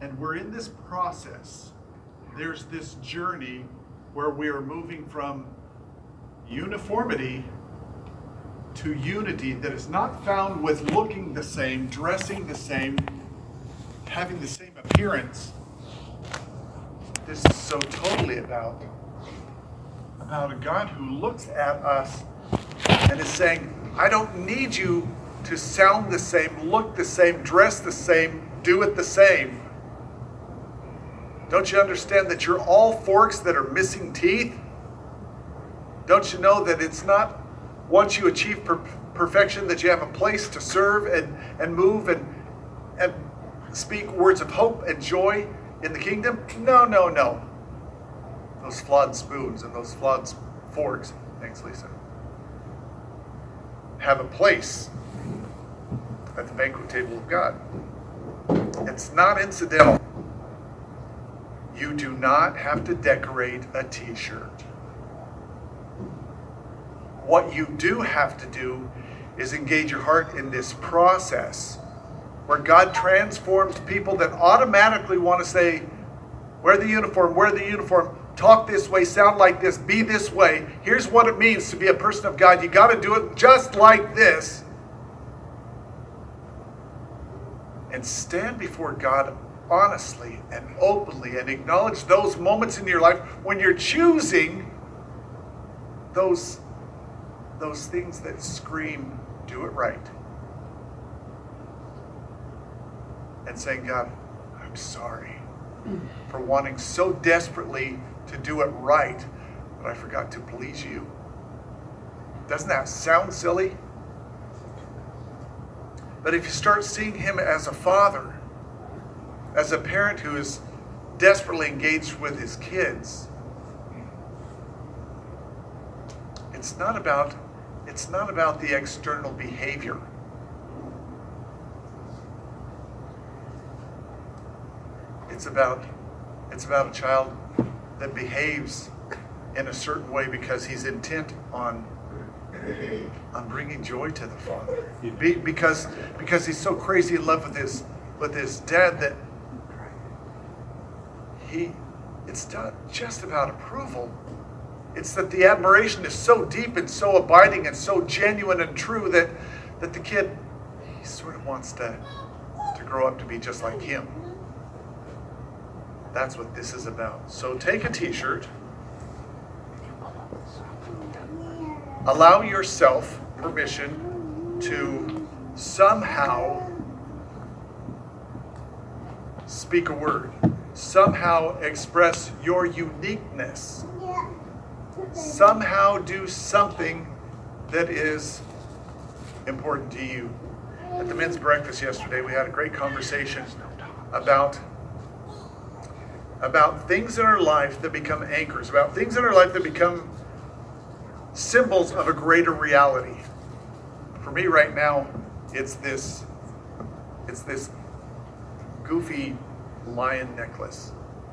And we're in this process. There's this journey where we are moving from uniformity to unity that is not found with looking the same, dressing the same, having the same appearance. This is so totally about a God who looks at us and is saying, I don't need you to sound the same, look the same, dress the same, do it the same. Don't you understand that you're all forks that are missing teeth? Don't you know that it's not once you achieve perfection that you have a place to serve and move and speak words of hope and joy in the kingdom? No, no, no. Those flawed spoons and those flawed forks, thanks Lisa, have a place at the banquet table of God. It's not incidental. You do not have to decorate a t-shirt. What you do have to do is engage your heart in this process where God transforms people that automatically want to say, wear the uniform, talk this way, sound like this, be this way. Here's what it means to be a person of God. You got to do it just like this. And stand before God honestly and openly and acknowledge those moments in your life when you're choosing those things that scream, do it right. And saying, God, I'm sorry for wanting so desperately to do it right that I forgot to please you. Doesn't that sound silly? But if you start seeing him as a father, as a parent who is desperately engaged with his kids, it's not about the external behavior. It's about a child that behaves in a certain way because he's intent on bringing joy to the Father. Because he's so crazy in love with his dad that it's not just about approval. It's that the admiration is so deep and so abiding and so genuine and true that the kid, he sort of wants to grow up to be just like him. That's what this is about. So take a t-shirt. Allow yourself permission to somehow speak a word. Somehow express your uniqueness. Somehow do something that is important to you. At the men's breakfast yesterday, we had a great conversation about things in our life that become anchors, about things in our life that become symbols of a greater reality. For me right now, it's this goofy lion necklace.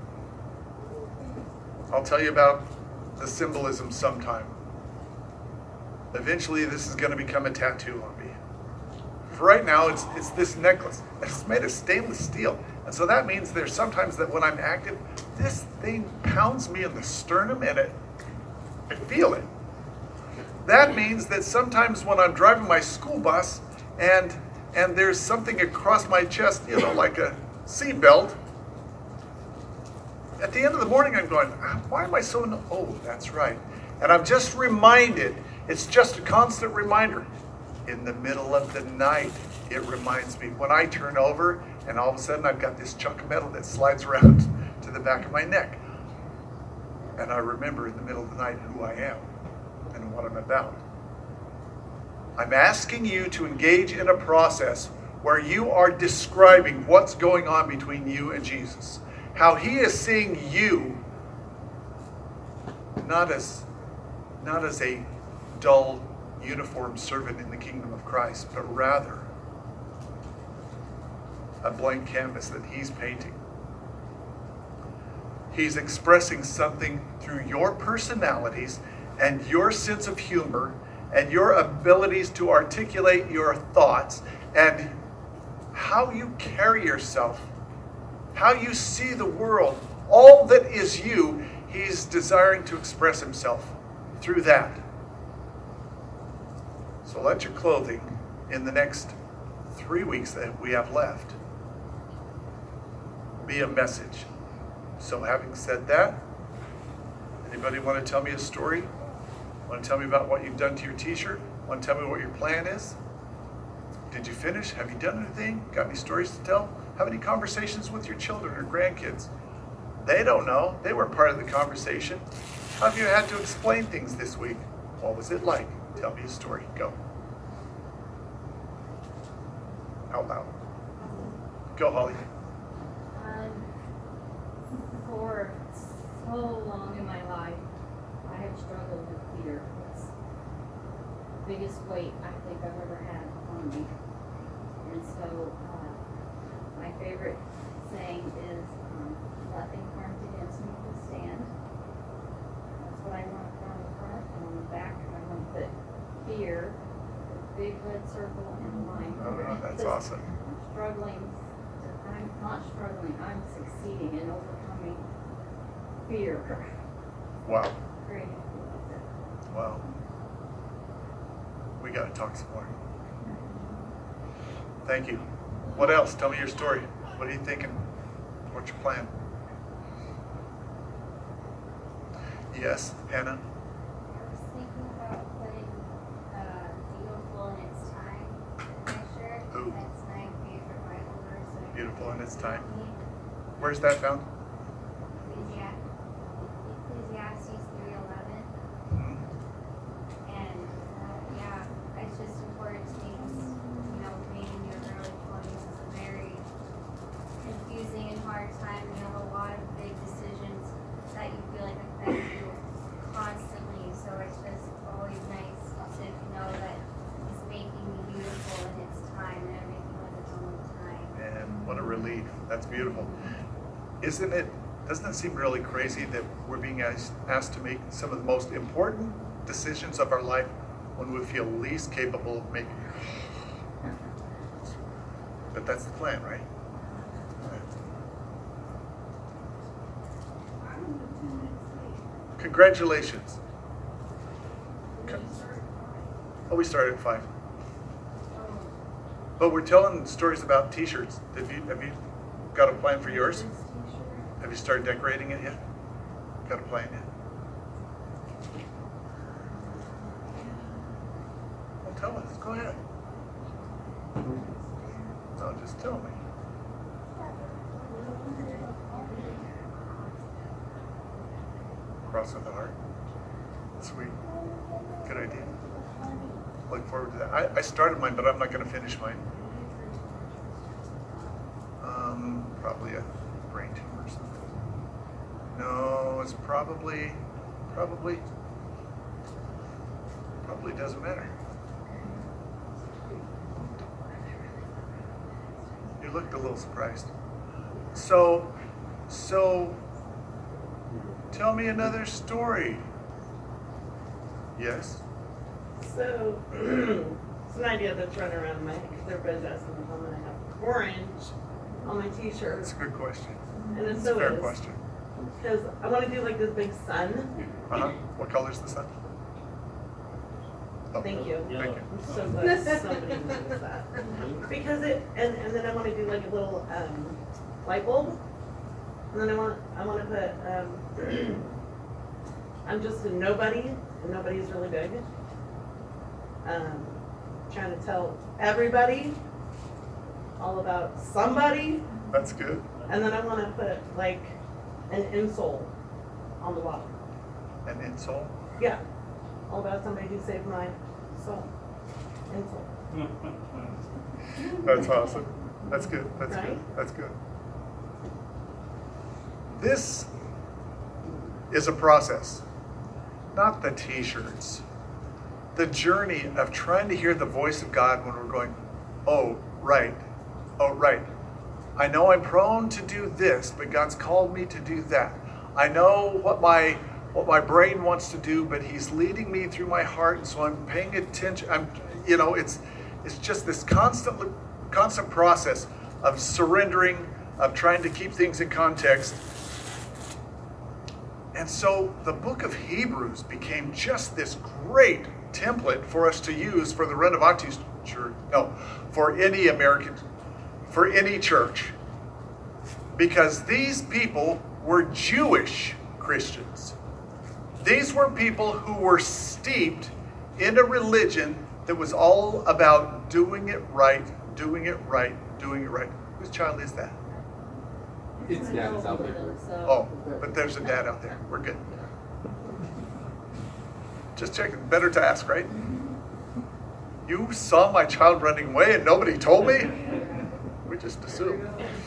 I'll tell you about the symbolism sometime. Eventually this is going to become a tattoo on me. For right now, it's this necklace. It's made of stainless steel. And so that means there's sometimes that when I'm active, this thing pounds me in the sternum and I feel it. That means that sometimes when I'm driving my school bus and there's something across my chest, like a seatbelt, at the end of the morning I'm going, why am I so, oh, that's right. And I'm just reminded, it's just a constant reminder. In the middle of the night, it reminds me when I turn over and all of a sudden I've got this chunk of metal that slides around to the back of my neck. And I remember in the middle of the night who I am and what I'm about. I'm asking you to engage in a process where you are describing what's going on between you and Jesus. How he is seeing you not as a dull, uniformed servant in the kingdom of Christ, but rather a blank canvas that he's painting. He's expressing something through your personalities and your sense of humor and your abilities to articulate your thoughts and how you carry yourself, how you see the world, all that is you, he's desiring to express himself through that. So let your clothing in the next 3 weeks that we have left be a message. So having said that, anybody want to tell me a story? Want to tell me about what you've done to your t-shirt? Want to tell me what your plan is? Did you finish? Have you done anything? Got any stories to tell? Have any conversations with your children or grandkids? They don't know. They weren't part of the conversation. How have you had to explain things this week? What was it like? Tell me a story. Go. Out loud. Go, Holly. For so long in my life, I have struggled with fear. It's the biggest weight I think I've ever had on me. And so, my favorite saying is, nothing formed against me will stand. That's what I want to put on the front, and on the back, I want to put fear, a big red circle in a line. Oh, that's awesome. I'm struggling. I'm not struggling. I'm succeeding in overcoming fear. Wow. Great. Wow. We got to talk some more. Thank you. What else? Tell me your story. What are you thinking? What's your plan? Yes, Hannah? I was thinking about putting Beautiful in Its Time in my shirt. Ooh. That's my favorite Bible verse. So I Beautiful in Its Time. think Where's that found? Ecclesiastes 3:11. Hmm. And yeah, it's just important to me because, being in your early 20s is a very confusing and hard time. You have a lot of big decisions that you feel like affect you constantly. So it's just always nice to know that He's making me beautiful in its time and everything with its own time. And what a relief. That's beautiful. Doesn't it seem really crazy that we're being asked to make some of the most important decisions of our life when we feel least capable of making it? But that's the plan, right? Congratulations. Oh, we started at 5. But we're telling stories about t-shirts. Have you got a plan for yours? Have you started decorating it yet? Got a plan yet? Well, tell us. Go ahead. No, just tell me. Cross with the heart. Sweet. Good idea. Look forward to that. I started mine, but I'm not going to finish mine. Probably a brain tumor or something. No, it's probably doesn't matter. You looked a little surprised. So tell me another story. Yes? So, it's an idea that's running around in my head because everybody's asking if I'm going to have orange on my t-shirt. That's a good question. And it It's a so fair is. question. Because I want to do like this big sun. Uh-huh. What color's the sun? Oh, Thank you. Thank you. I'm so glad somebody knows that. Because and then I want to do like a little light bulb. And then I want to put I'm just a nobody, and nobody's really big. Trying to tell everybody all about somebody. That's good. And then I want to put like an insole on the bottom. An insole? Yeah. All about somebody who saved my soul. Insole. That's awesome. That's good. That's good. Right? That's good. This is a process, not the t-shirts. The journey of trying to hear the voice of God when we're going, oh, right. Oh, right. I know I'm prone to do this, but God's called me to do that. I know what my brain wants to do, but He's leading me through my heart, and so I'm paying attention. It's just this constant process of surrendering, of trying to keep things in context. And so the book of Hebrews became just this great template for us to use for the Renovati Church, for any American, for any church. Because these people were Jewish Christians. These were people who were steeped in a religion that was all about doing it right, doing it right, doing it right. Whose child is that? It's dad's out there. Oh, but there's a dad out there. We're good. Just checking. Better to ask, right? You saw my child running away and nobody told me? We just assumed.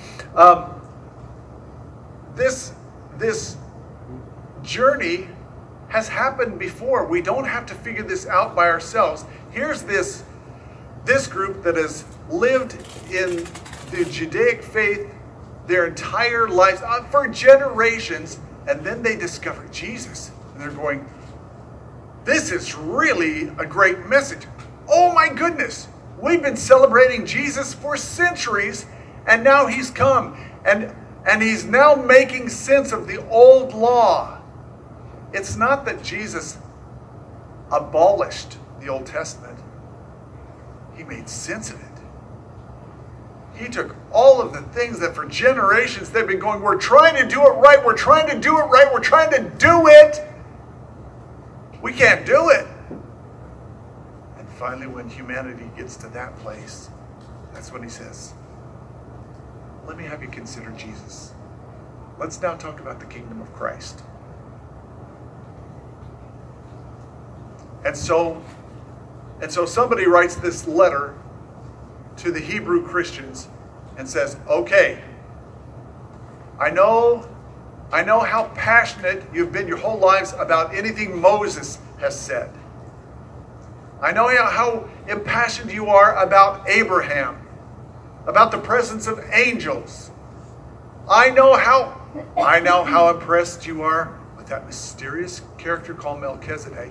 This journey has happened before. We don't have to figure this out by ourselves. Here's this group that has lived in the Judaic faith their entire lives, for generations, and then they discover Jesus. And they're going, this is really a great message. Oh my goodness, we've been celebrating Jesus for centuries, and now he's come. And he's now making sense of the old law. It's not that Jesus abolished the Old Testament. He made sense of it. He took all of the things that for generations they've been going, we're trying to do it right, we're trying to do it right, we're trying to do it. We can't do it. And finally, when humanity gets to that place, that's when he says, let me have you consider Jesus. Let's now talk about the kingdom of Christ. And so somebody writes this letter to the Hebrew Christians and says, okay, I know how passionate you've been your whole lives about anything Moses has said. I know how impassioned you are about Abraham, about the presence of angels. I know how impressed you are with that mysterious character called Melchizedek.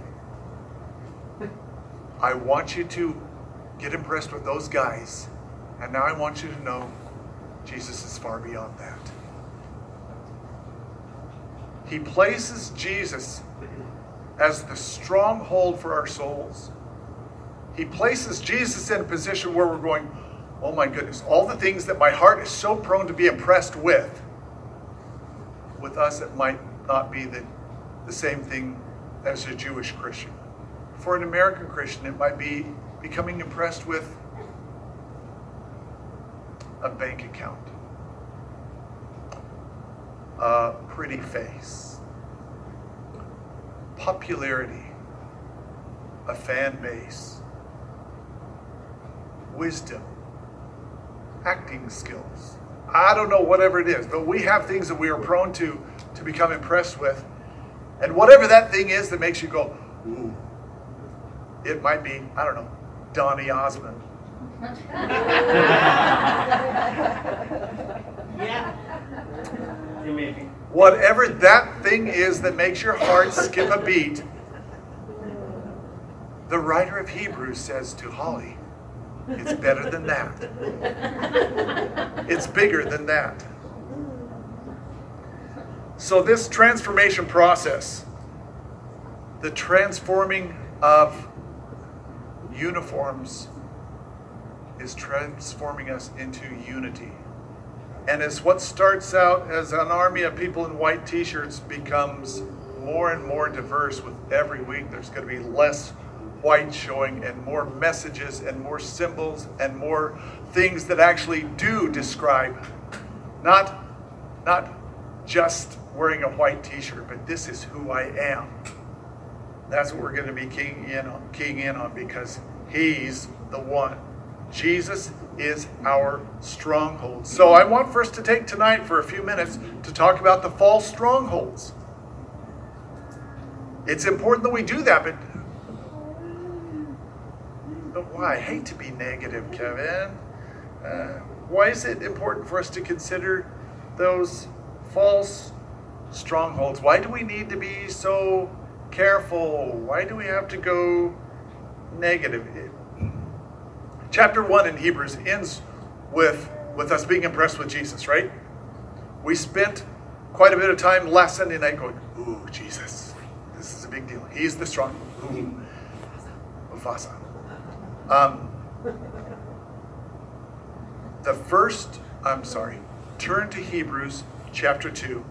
I want you to get impressed with those guys. And now I want you to know Jesus is far beyond that. He places Jesus as the stronghold for our souls. He places Jesus in a position where we're going, oh my goodness, all the things that my heart is so prone to be impressed with us it might not be the same thing as a Jewish Christian. For an American Christian, it might be becoming impressed with a bank account, a pretty face, popularity, a fan base, wisdom, acting skills. I don't know, whatever it is, but we have things that we are prone to become impressed with. And whatever that thing is that makes you go, ooh, it might be, I don't know, Donny Osmond. Yeah. Whatever that thing is that makes your heart skip a beat, the writer of Hebrews says to Holly, it's better than that. It's bigger than that. So this transformation process, the transforming of uniforms, is transforming us into unity. And as what starts out as an army of people in white t-shirts becomes more and more diverse with every week, there's going to be less white showing and more messages and more symbols and more things that actually do describe, not just wearing a white t-shirt, but this is who I am. That's what we're going to be keying in on because he's the one. Jesus is our stronghold. So I want for us to take tonight for a few minutes to talk about the false strongholds. It's important that we do that, but why? I hate to be negative, Kevin. Why is it important for us to consider those false strongholds? Why do we need to be so careful? Why do we have to go negative? Chapter 1 in Hebrews ends with us being impressed with Jesus, right? We spent quite a bit of time last Sunday night going, ooh, Jesus, this is a big deal. He's the strong. Ooh, Mufasa. Turn to Hebrews chapter 2.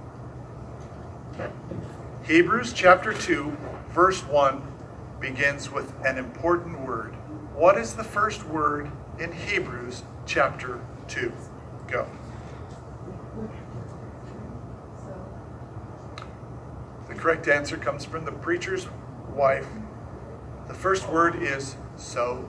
Hebrews chapter 2, verse 1 begins with an important word. What is the first word in Hebrews chapter 2? Go. The correct answer comes from the preacher's wife. The first word is so.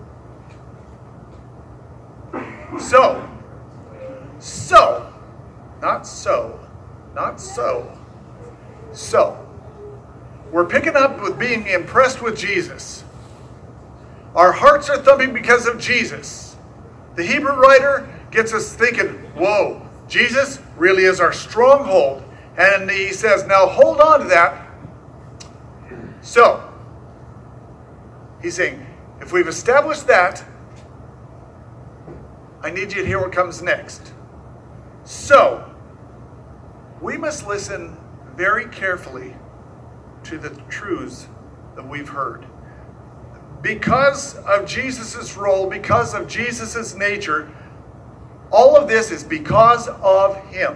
So. So. Not so. Not so. So. We're picking up with being impressed with Jesus. Our hearts are thumping because of Jesus. The Hebrew writer gets us thinking, whoa, Jesus really is our stronghold. And he says, now hold on to that. So, he's saying, if we've established that, I need you to hear what comes next. So, we must listen very carefully to the truths that we've heard. Because of Jesus' role, because of Jesus' nature, all of this is because of him.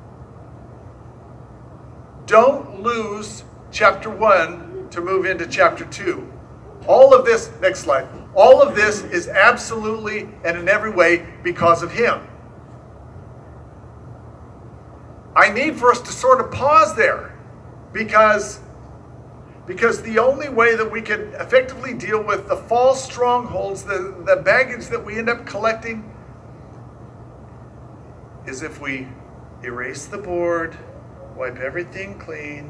Don't lose chapter 1 to move into chapter 2. All of this, next slide, all of this is absolutely and in every way because of him. I need for us to sort of pause there because the only way that we can effectively deal with the false strongholds, the baggage that we end up collecting, is if we erase the board, wipe everything clean,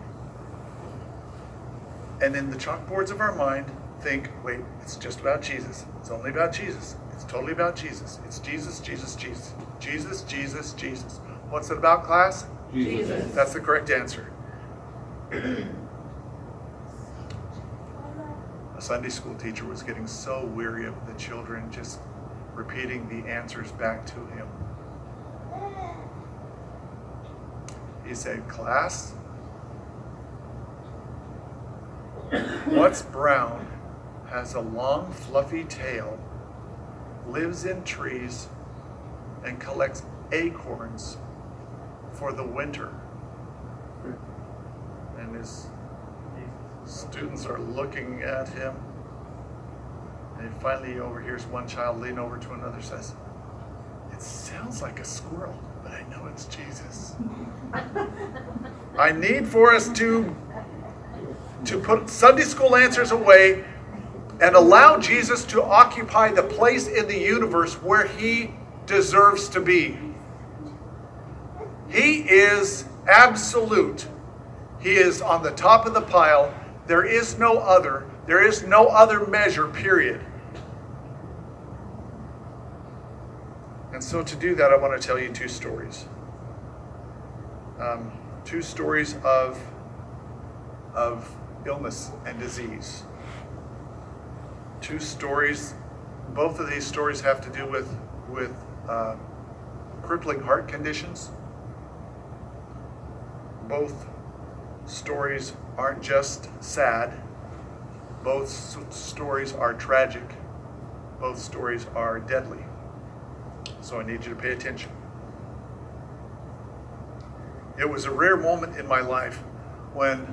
and in the chalkboards of our mind, think, wait, it's just about Jesus. It's only about Jesus. It's totally about Jesus. It's Jesus, Jesus, Jesus. Jesus, Jesus, Jesus. What's it about, class? Jesus. That's the correct answer. A Sunday school teacher was getting so weary of the children just repeating the answers back to him. He said, class, what's brown, has a long fluffy tail, lives in trees, and collects acorns for the winter? And his students are looking at him. And finally he overhears one child lean over to another, says, it sounds like a squirrel, but I know it's Jesus. I need for us to put Sunday school answers away and allow Jesus to occupy the place in the universe where he deserves to be. He is absolute. He is on the top of the pile. There is no other. There is no other measure, period. And so to do that, I want to tell you two stories. Two stories of illness and disease. Two stories, both of these stories have to do with crippling heart conditions. Both stories aren't just sad. Both stories are tragic. Both stories are deadly. So I need you to pay attention. It was a rare moment in my life when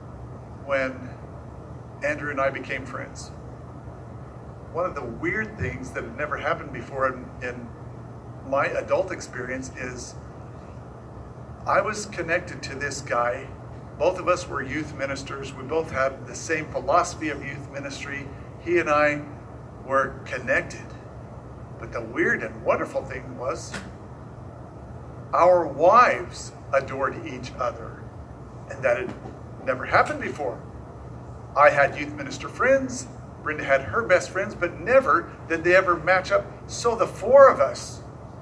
Andrew and I became friends. One of the weird things that had never happened before in my adult experience is I was connected to this guy. Both of us were youth ministers. We both had the same philosophy of youth ministry. He and I were connected. But the weird and wonderful thing was our wives adored each other. And that had never happened before. I had youth minister friends. Brenda had her best friends, but never did they ever match up. So the four of us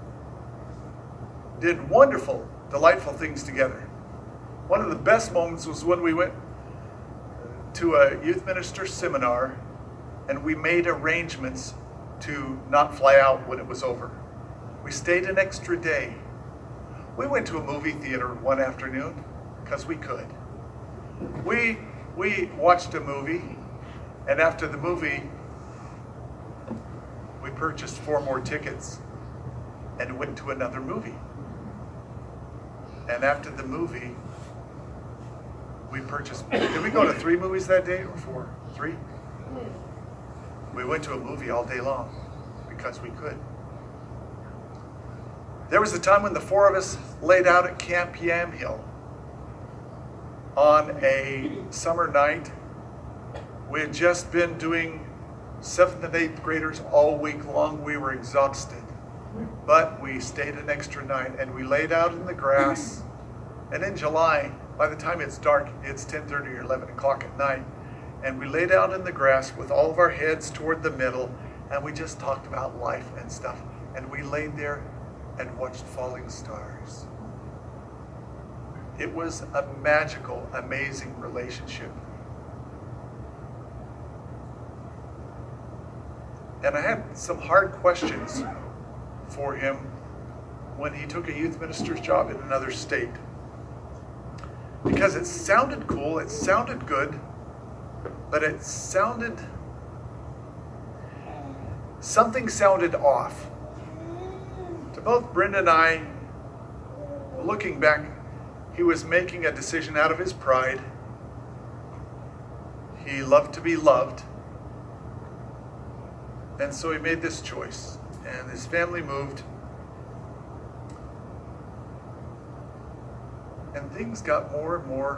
did wonderful, delightful things together. One of the best moments was when we went to a youth minister seminar and we made arrangements to not fly out when it was over. We stayed an extra day. We went to a movie theater one afternoon because we could. We watched a movie, and after the movie, we purchased 4 more tickets and went to another movie. And after the movie, we purchased, did we go to 3 movies that day or 4? 3? We went to a movie all day long because we could. There was a time when the 4 of us laid out at Camp Yamhill on a summer night. We had just been doing 7th and 8th graders all week long. We were exhausted, but we stayed an extra night and we laid out in the grass. And in July, by the time it's dark, it's 10:30 or 11 o'clock at night. And we laid out in the grass with all of our heads toward the middle, and we just talked about life and stuff. And we laid there and watched falling stars. It was a magical, amazing relationship. And I had some hard questions for him when he took a youth minister's job in another state. Because it sounded cool, it sounded good, but something sounded off. To both Brenda and I, looking back, he was making a decision out of his pride. He loved to be loved. And so he made this choice. And his family moved. And things got more and more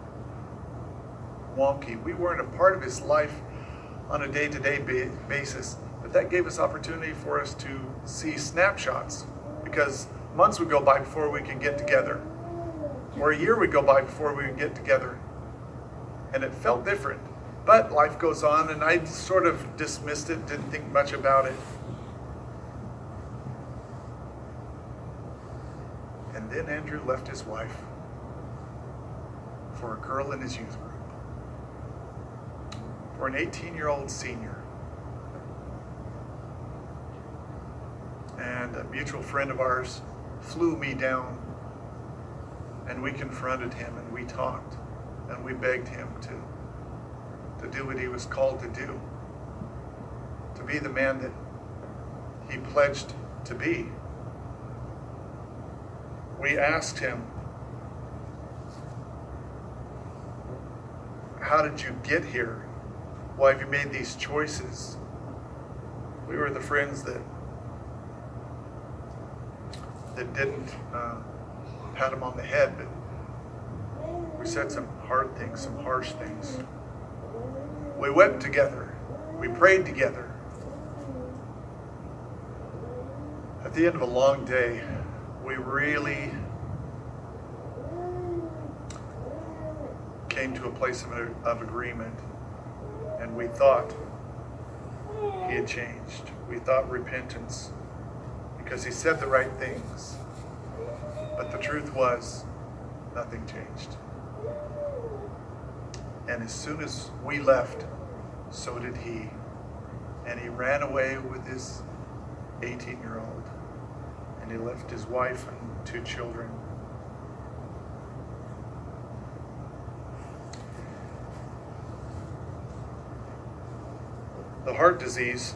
wonky. We weren't a part of his life on a day-to-day basis, but that gave us opportunity for us to see snapshots, because months would go by before we could get together, or a year would go by before we would get together, and it felt different. But life goes on, and I sort of dismissed it, didn't think much about it. And then Andrew left his wife for a girl in his youth group, for an 18-year-old senior. And a mutual friend of ours flew me down, and we confronted him, and we talked, and we begged him to do what he was called to do, to be the man that he pledged to be. We asked him, how did you get here? Why have you made these choices? We were the friends that didn't pat him on the head, but we said some hard things, some harsh things. We wept together. We prayed together. At the end of a long day, we really came to a place of agreement, and we thought he had changed. We thought repentance, because he said the right things. But the truth was, nothing changed. And as soon as we left, so did he. And he ran away with his 18-year-old. And he left his wife and 2 children. The heart disease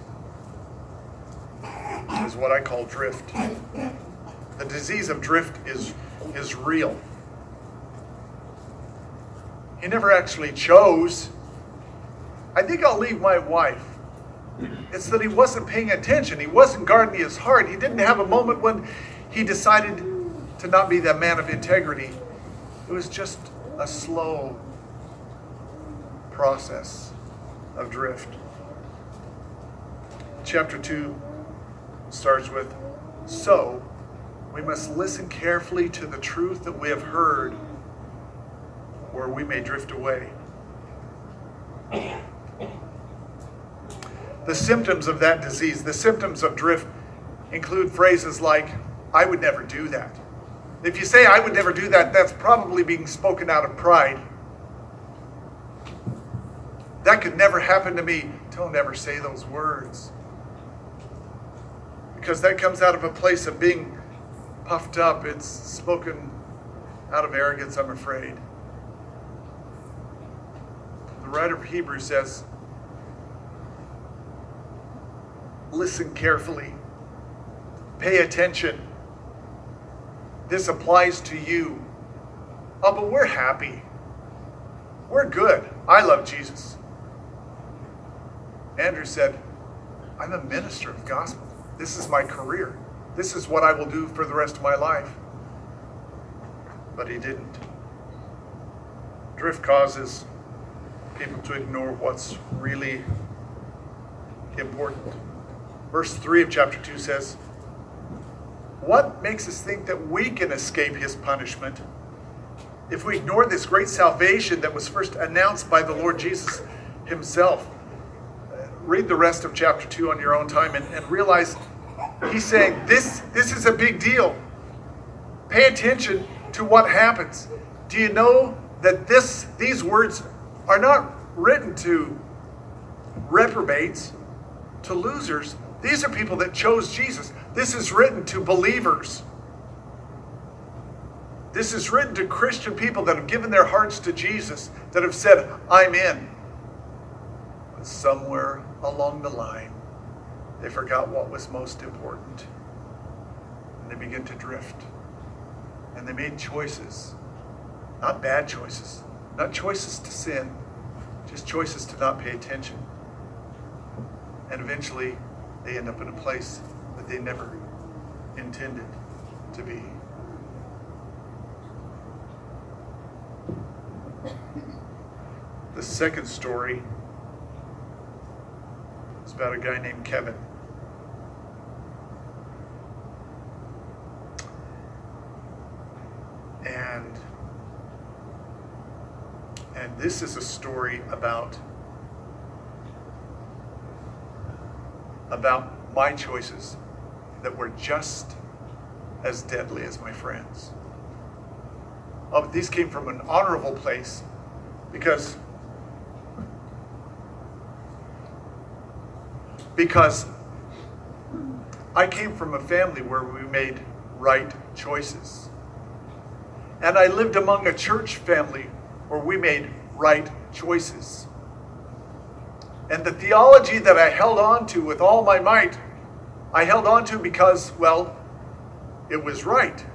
is what I call drift. The disease of drift is real. He never actually chose, I think I'll leave my wife. It's that he wasn't paying attention. He wasn't guarding his heart. He didn't have a moment when he decided to not be that man of integrity. It was just a slow process of drift. Chapter 2 starts with, so we must listen carefully to the truth that we have heard, or we may drift away. The symptoms of that disease, the symptoms of drift, include phrases like, I would never do that. If you say, I would never do that, that's probably being spoken out of pride. That could never happen to me. Don't ever say those words. Because that comes out of a place of being puffed up. It's spoken out of arrogance, I'm afraid. The writer of Hebrews says, listen carefully. Pay attention. This applies to you. Oh, but we're happy. We're good. I love Jesus. Andrew said, I'm a minister of the gospel. This is my career. This is what I will do for the rest of my life. But he didn't. Drift causes people to ignore what's really important. Verse 3 of chapter 2 says, what makes us think that we can escape his punishment if we ignore this great salvation that was first announced by the Lord Jesus himself? Read the rest of chapter 2 on your own time and realize he's saying this is a big deal. Pay attention to what happens. Do you know that these words are not written to reprobates, to losers? These are people that chose Jesus. This is written to believers. This is written to Christian people that have given their hearts to Jesus, that have said, I'm in. But somewhere along the line, they forgot what was most important. And they began to drift. And they made choices. Not bad choices. Not choices to sin. Just choices to not pay attention. And eventually, they end up in a place that they never intended to be. The second story is about a guy named Kevin. And this is a story about my choices that were just as deadly as my friends. Oh, but these came from an honorable place because I came from a family where we made right choices. And I lived among a church family where we made right choices. And the theology that I held on to with all my might, I held on to because, well, it was right.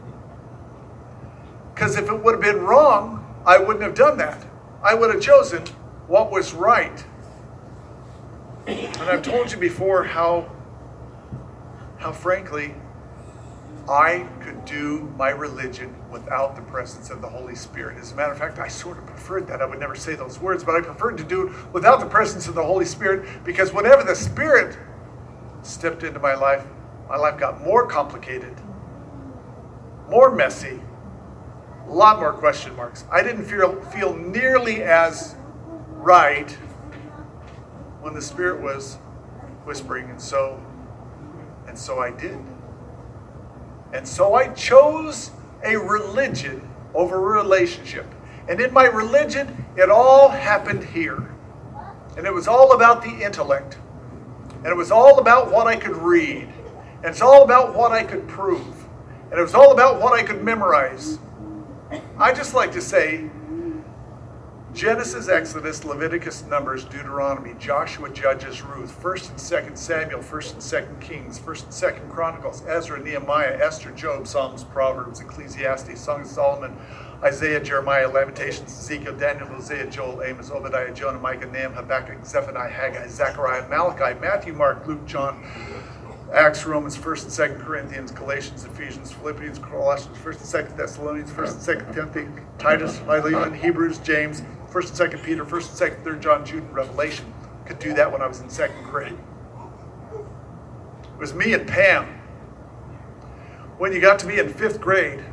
Because if it would have been wrong, I wouldn't have done that. I would have chosen what was right. And I've told you before how frankly, I could do my religion without the presence of the Holy Spirit. As a matter of fact, I sort of preferred that. I would never say those words, but I preferred to do it without the presence of the Holy Spirit, because whenever the Spirit stepped into my life got more complicated, more messy, a lot more question marks. I didn't feel nearly as right when the Spirit was whispering, and so I did. And so I chose a religion over a relationship. And in my religion, it all happened here. And it was all about the intellect. And it was all about what I could read. And it's all about what I could prove. And it was all about what I could memorize. I just like to say, Genesis, Exodus, Leviticus, Numbers, Deuteronomy, Joshua, Judges, Ruth, 1st and 2nd Samuel, 1st and 2nd Kings, 1st and 2nd Chronicles, Ezra, Nehemiah, Esther, Job, Psalms, Proverbs, Ecclesiastes, Songs of Solomon, Isaiah, Jeremiah, Lamentations, Ezekiel, Daniel, Hosea, Joel, Amos, Obadiah, Jonah, Micah, Nahum, Habakkuk, Zephaniah, Haggai, Zechariah, Malachi, Matthew, Mark, Luke, John, Acts, Romans, 1st and 2nd Corinthians, Galatians, Ephesians, Philippians, Colossians, 1st and 2nd Thessalonians, 1st and 2nd Timothy, Titus, Philemon, Hebrews, James, 1st and 2nd Peter, 1st and 2nd, 3rd John, Jude, and Revelation. Could do that when I was in 2nd grade. It was me and Pam. When you got to be in 5th grade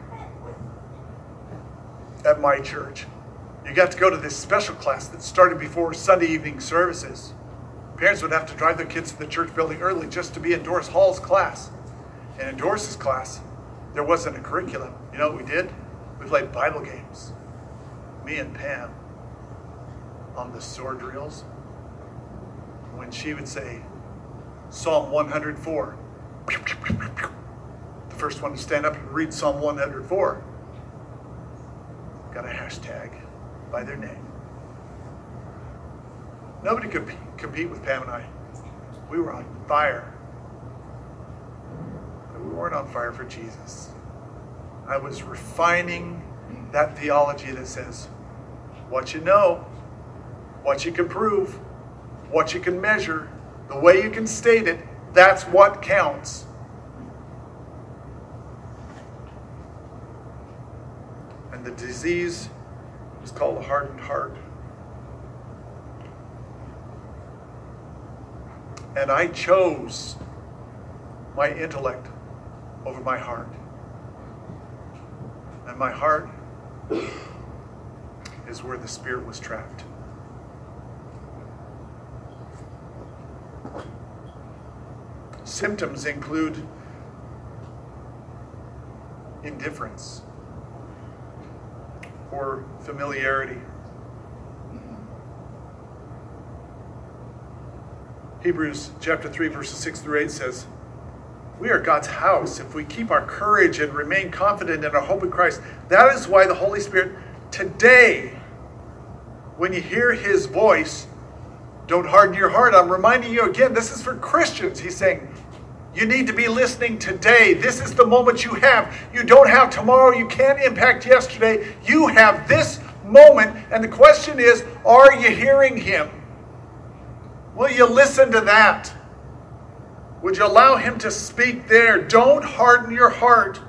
at my church, you got to go to this special class that started before Sunday evening services. Parents would have to drive their kids to the church building early just to be in Doris Hall's class. And in Doris's class, there wasn't a curriculum. You know what we did? We played Bible games. Me and Pam on the sword drills. When she would say, Psalm 104, the first one to stand up and read Psalm 104. Got a hashtag by their name. Nobody could compete with Pam and I. We were on fire. But we weren't on fire for Jesus. I was refining that theology that says, what you know, what you can prove, what you can measure, the way you can state it, that's what counts. And the disease is called a hardened heart. And I chose my intellect over my heart. And my heart is where the Spirit was trapped. Symptoms include indifference or familiarity. Hebrews chapter 3, verses 6 through 8 says, we are God's house if we keep our courage and remain confident in our hope in Christ. That is why the Holy Spirit today, when you hear his voice, don't harden your heart. I'm reminding you again, this is for Christians. He's saying, you need to be listening today. This is the moment you have. You don't have tomorrow. You can't impact yesterday. You have this moment. And the question is, are you hearing him? Will you listen to that? Would you allow him to speak there? Don't harden your heart.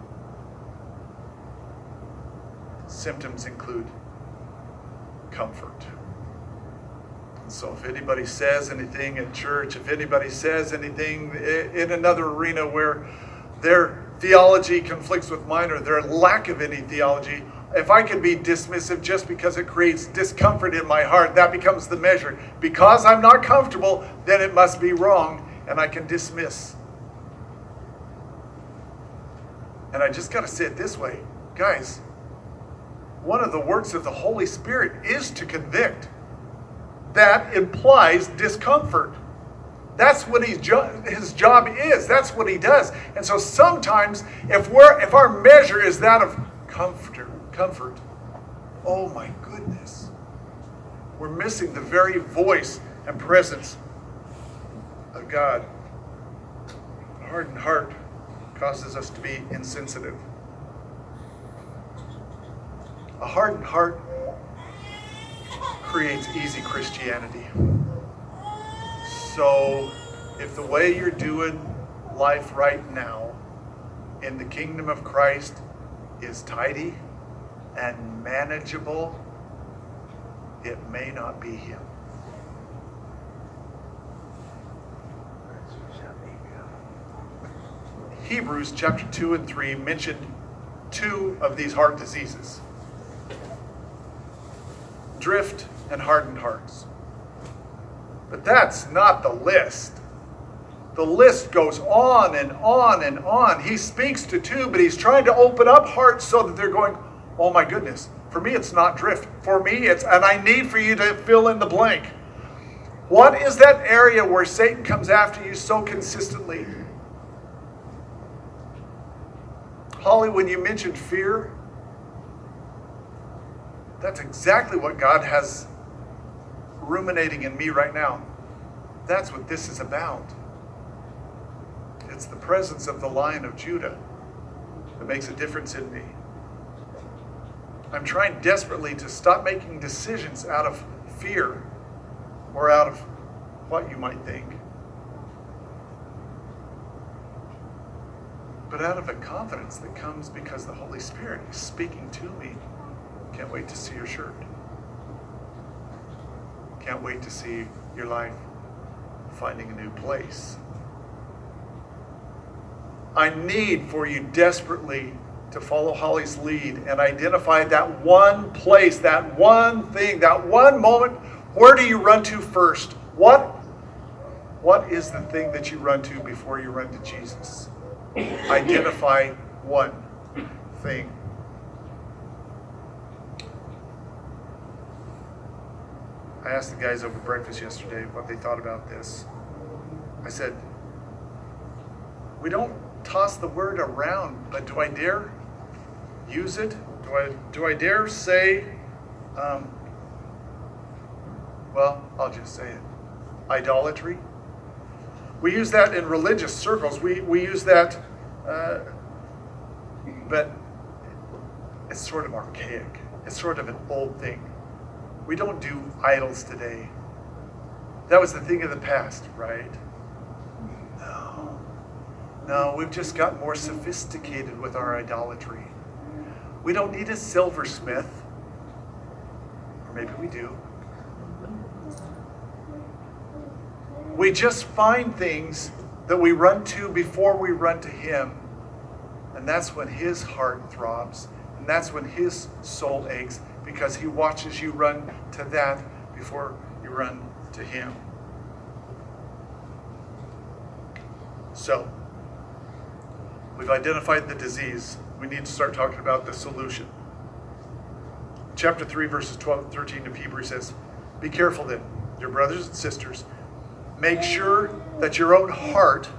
Symptoms include comfort. So if anybody says anything at church, if anybody says anything in another arena where their theology conflicts with mine or their lack of any theology, if I can be dismissive just because it creates discomfort in my heart, that becomes the measure. Because I'm not comfortable, then it must be wrong, and I can dismiss. And I just got to say it this way. Guys, one of the works of the Holy Spirit is to convict. That implies discomfort. That's what his job is. That's what he does. And so sometimes if our measure is that of comfort, oh my goodness, we're missing the very voice and presence of God. A hardened heart causes us to be insensitive. A hardened heart creates easy Christianity. So if the way you're doing life right now in the kingdom of Christ is tidy and manageable, it may not be him. Hebrews chapter 2 and 3 mentioned two of these heart diseases: drift and hardened hearts. But that's not the list. The list goes on and on and on. He speaks to two, but he's trying to open up hearts so that they're going, oh my goodness, for me it's not drift. For me it's, and I need for you to fill in the blank. What is that area where Satan comes after you so consistently? Holly, when you mentioned fear, that's exactly what God has ruminating in me right now. That's what this is about. It's the presence of the Lion of Judah that makes a difference in me. I'm trying desperately to stop making decisions out of fear or out of what you might think, but out of a confidence that comes because the Holy Spirit is speaking to me. Can't wait to see your shirt. Can't wait to see your life finding a new place. I need for you desperately to follow Holly's lead and identify that one place, that one thing, that one moment. Where do you run to first? What is the thing that you run to before you run to Jesus? Identify one thing. I asked the guys over breakfast yesterday what they thought about this. I said, we don't toss the word around, but do I dare use it? Do I dare say, well, I'll just say it, idolatry? We use that in religious circles. We use that, but it's sort of archaic. It's sort of an old thing. We don't do idols today. That was the thing of the past, right? No, we've just got more sophisticated with our idolatry. We don't need a silversmith. Or maybe we do. We just find things that we run to before we run to Him. And that's when His heart throbs. And that's when His soul aches, because He watches you run to that before you run to Him. So, we've identified the disease. We need to start talking about the solution. Chapter 3, verses 12 and 13 of Hebrews says, "Be careful then, dear brothers and sisters. Make sure that your own hearts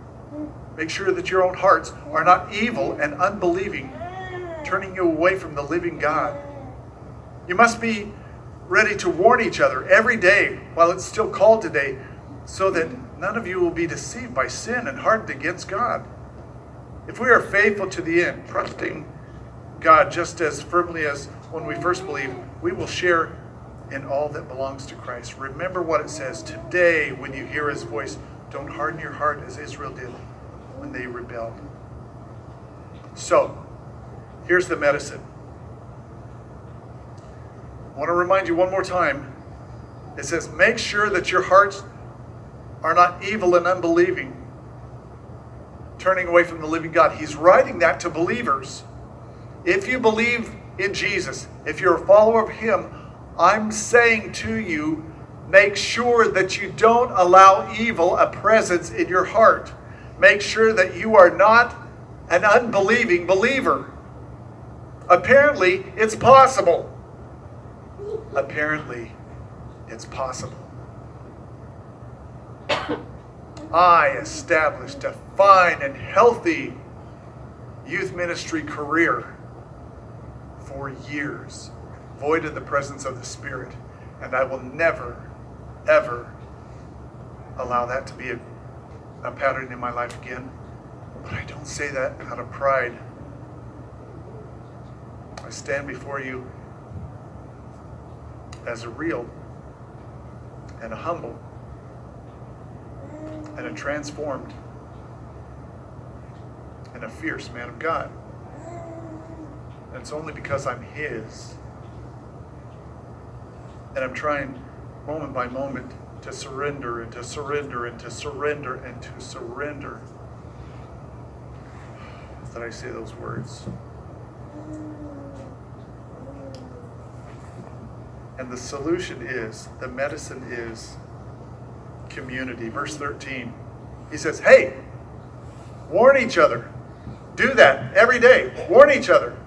are not evil and unbelieving, turning you away from the living God. You must be ready to warn each other every day while it's still called today, so that none of you will be deceived by sin and hardened against God. If we are faithful to the end, trusting God just as firmly as when we first believed, we will share in all that belongs to Christ. Remember what it says, today when you hear His voice, don't harden your heart as Israel did when they rebelled." So, here's the medicine. I want to remind you one more time. It says, make sure that your hearts are not evil and unbelieving, turning away from the living God. He's writing that to believers. If you believe in Jesus, if you're a follower of Him, I'm saying to you, make sure that you don't allow evil a presence in your heart. Make sure that you are not an unbelieving believer. Apparently, it's possible. Apparently, it's possible. I established a fine and healthy youth ministry career for years, void of the presence of the Spirit. And I will never, ever allow that to be a pattern in my life again. But I don't say that out of pride. I stand before you as a real and a humble and a transformed and a fierce man of God. And it's only because I'm His. And I'm trying moment by moment to surrender and to surrender and to surrender and to surrender that I say those words. And the solution is, the medicine is community. Verse 13, he says, hey, warn each other. Do that every day. Warn each other.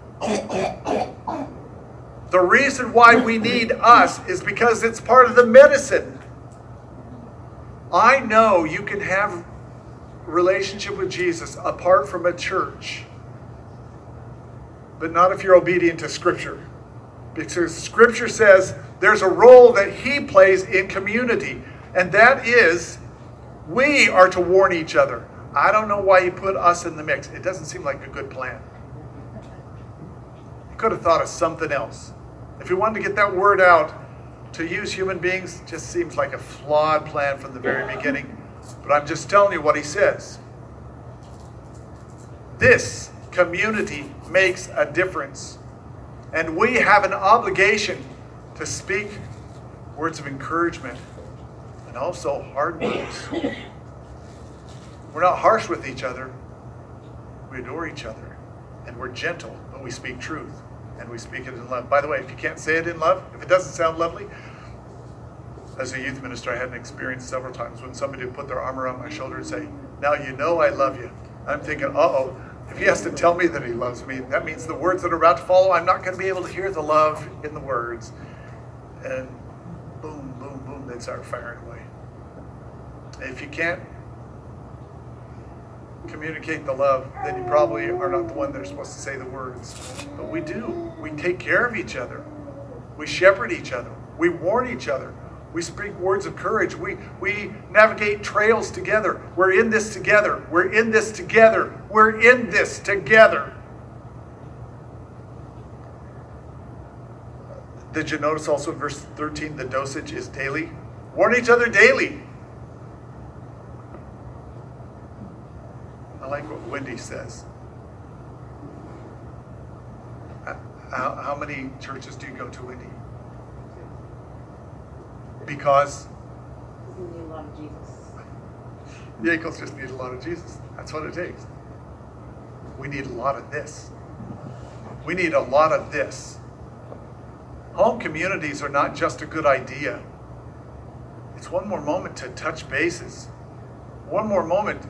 The reason why we need us is because it's part of the medicine. I know you can have relationship with Jesus apart from a church, but not if you're obedient to Scripture. Because Scripture says there's a role that He plays in community, and that is we are to warn each other. I don't know why He put us in the mix. It doesn't seem like a good plan. He could have thought of something else. If He wanted to get that word out to use human beings, just seems like a flawed plan from the very beginning. But I'm just telling you what He says. This community makes a difference. And we have an obligation to speak words of encouragement and also hard words. We're not harsh with each other. We adore each other. And we're gentle, but we speak truth. And we speak it in love. By the way, if you can't say it in love, if it doesn't sound lovely, as a youth minister, I had an experience several times when somebody would put their arm around my shoulder and say, now you know I love you. I'm thinking, uh-oh, if he has to tell me that he loves me, that means the words that are about to follow, I'm not going to be able to hear the love in the words. And boom, boom, boom, they'd start firing away. If you can't communicate the love, then you probably are not the one that are supposed to say the words. But we do. We take care of each other. We shepherd each other. We warn each other. We speak words of courage. We navigate trails together. We're in this together. We're in this together. We're in this together. Did you notice also in verse 13 the dosage is daily? Warn each other daily. I like what Wendy says. How many churches do you go to, Wendy? Because We need a lot of Jesus. the Eagles just need a lot of Jesus. That's what it takes. We need a lot of this. We need a lot of this. Home communities are not just a good idea. It's one more moment to touch bases. One more moment.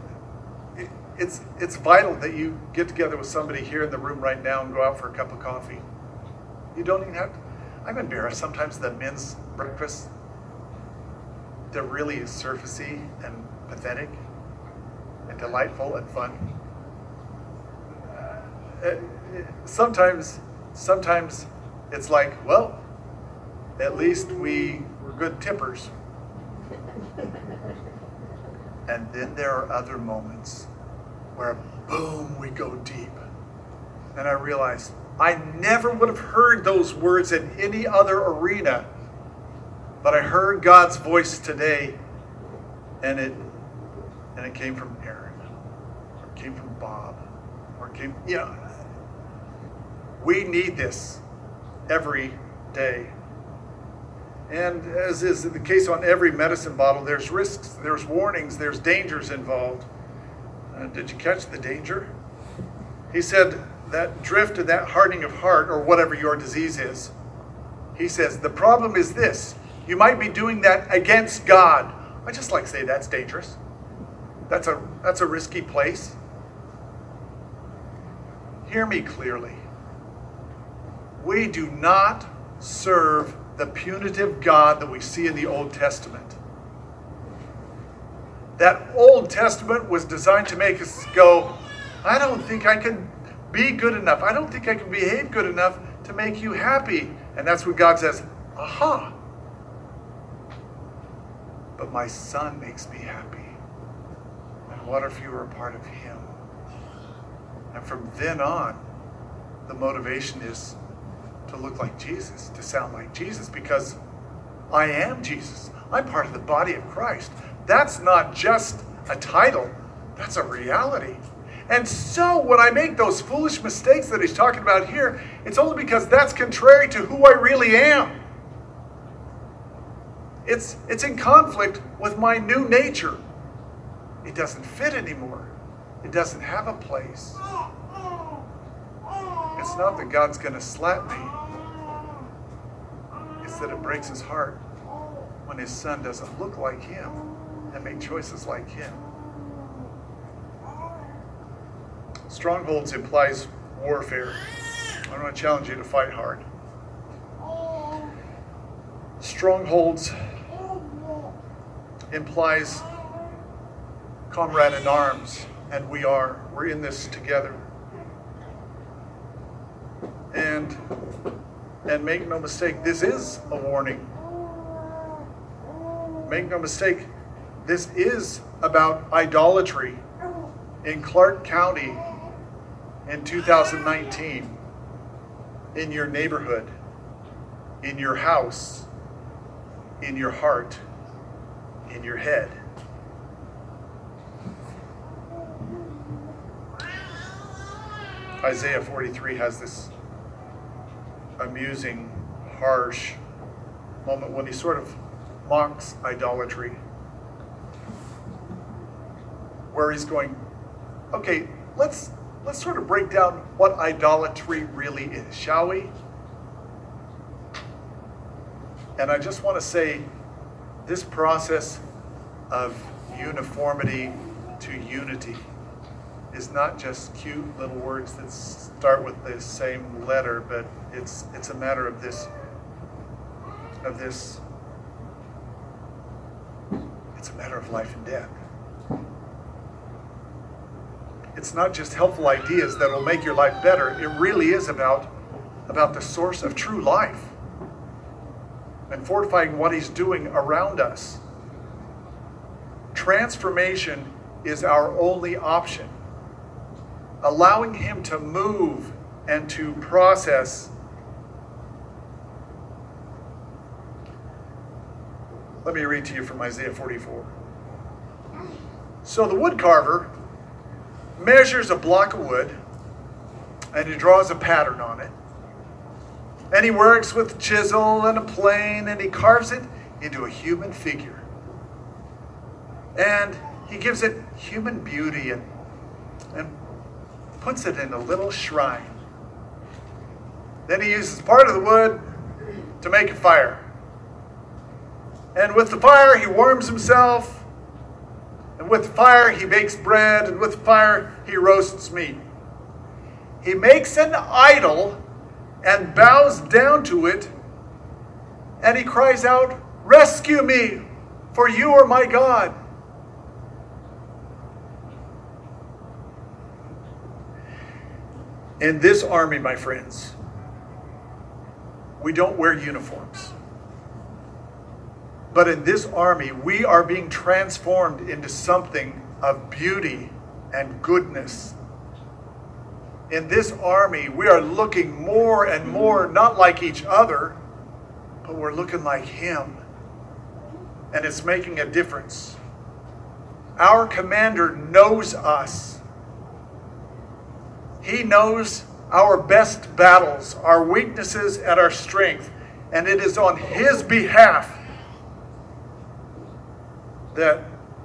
It's vital that you get together with somebody here in the room right now and go out for a cup of coffee. You don't even have to. I'm embarrassed. Sometimes the men's breakfast, they're really surfacey and pathetic and delightful and fun. Sometimes it's like, well, at least we were good tippers. And then there are other moments where, boom, we go deep. And I realize I never would have heard those words in any other arena, but I heard God's voice today, and it came from Aaron, or it came from Bob, or it came, we need this every day. And as is the case on every medicine bottle, there's risks, there's warnings, there's dangers involved. Did you catch the danger? He said that drift and that hardening of heart, or whatever your disease is, he says, the problem is this. You might be doing that against God. I just like to say that's dangerous. That's a risky place. Hear me clearly. We do not serve the punitive God that we see in the Old Testament. That Old Testament was designed to make us go, I don't think I can be good enough. I don't think I can behave good enough to make you happy. And that's when God says, aha. But my son makes me happy. And what if you were a part of him? And from then on, the motivation is to look like Jesus, to sound like Jesus, because I am Jesus. I'm part of the body of Christ. That's not just a title, that's a reality. And so when I make those foolish mistakes that he's talking about here, it's only because that's contrary to who I really am. It's in conflict with my new nature. It doesn't fit anymore. It doesn't have a place. It's not that God's going to slap me. It's that it breaks his heart when his son doesn't look like him and make choices like him. Strongholds implies warfare. I want to challenge you to fight hard. Strongholds implies comrade in arms, and we're in this together. And make no mistake, this is a warning. Make no mistake, this is about idolatry in Clark County in 2019, in your neighborhood, in your house, in your heart, in your head. Isaiah 43 has this amusing, harsh moment when he sort of mocks idolatry, where he's going, okay, let's sort of break down what idolatry really is, shall we? And I just want to say, this process of uniformity to unity is not just cute little words that start with the same letter, but it's a matter of this. It's a matter of life and death. it's not just helpful ideas that will make your life better. It really is about the source of true life and fortifying what he's doing around us. Transformation is our only option. Allowing him to move and to process. Let me read to you from Isaiah 44. So the wood carver measures a block of wood and he draws a pattern on it. And he works with a chisel and a plane and he carves it into a human figure. And he gives it human beauty and puts it in a little shrine. Then he uses part of the wood to make a fire. And with the fire, he warms himself. And with the fire, he bakes bread. And with the fire, he roasts meat. He makes an idol and bows down to it. And he cries out, "Rescue me, for you are my God." In this army, my friends, we don't wear uniforms. But in this army, we are being transformed into something of beauty and goodness. In this army, we are looking more and more not like each other, but we're looking like him. And it's making a difference. Our commander knows us. He knows our best battles, our weaknesses, and our strength. And it is on his behalf that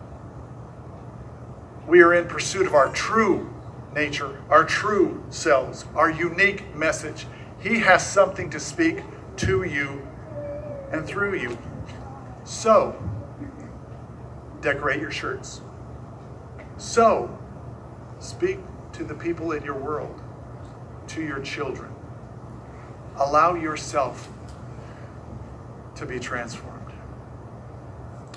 we are in pursuit of our true nature, our true selves, our unique message. He has something to speak to you and through you. So, decorate your shirts. So, speak to the people in your world, to your children. Allow yourself to be transformed.